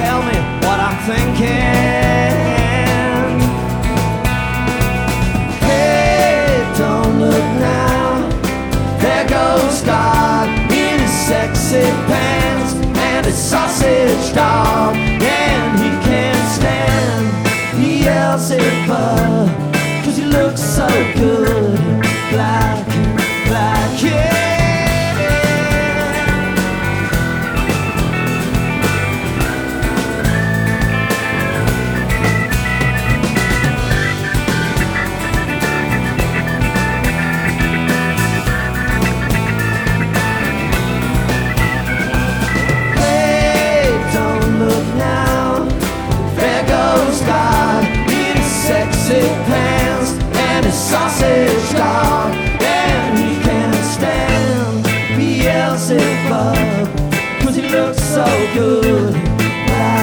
tell me what I'm thinking. Hey, don't look now. There goes God in his sexy pants and his sausage dog.